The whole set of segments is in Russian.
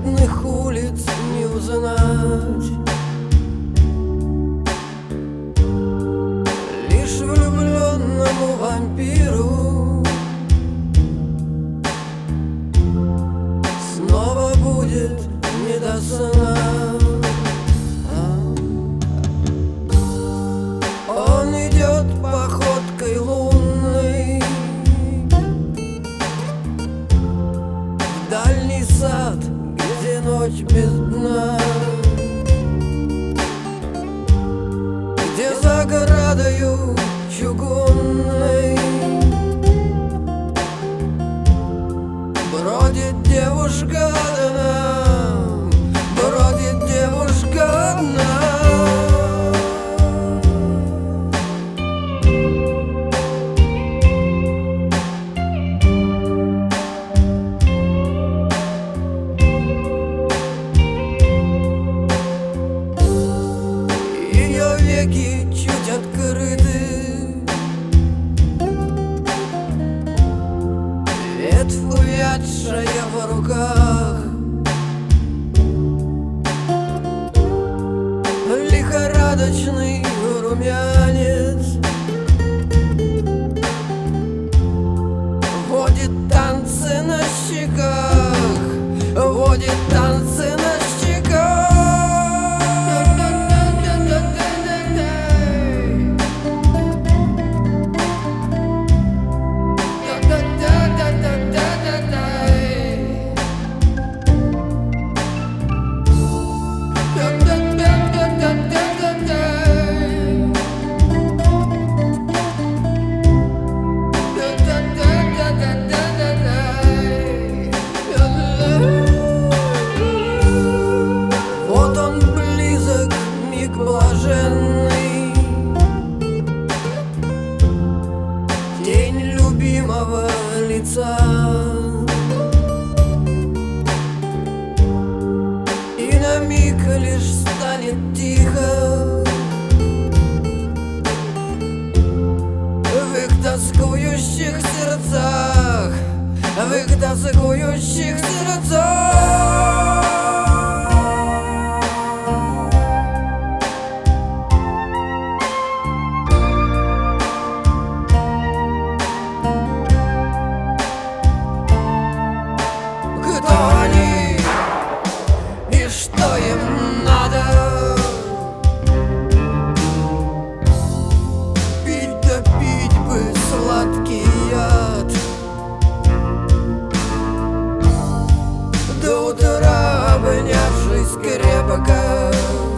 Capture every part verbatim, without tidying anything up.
бедных улиц не узнать. Лишь влюбленному вампиру снова будет не до сна. Он идет походкой лунной в дальний сад, где ночь без дна, где за оградою чугунной бродит девушка одна, бродит девушка одна. Веки чуть открыты, ветвь увядшая в руках, лихорадочный румянец водит танцы на щеках, водит танцы на щеках. Блаженный тень любимого лица, и на миг лишь станет тихо в их тоскующих сердцах, в их тоскующих сердцах. Что им надо? Пить да пить бы сладкий яд, до утра обнявшись крепко.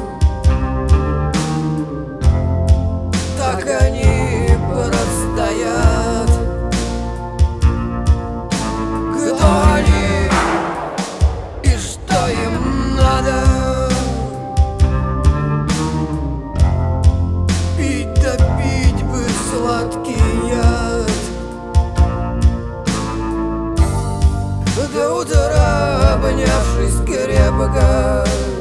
Так они простоят. Кто они и что им надо? Пить да пить бы сладкий яд, до утра обнявшись крепко.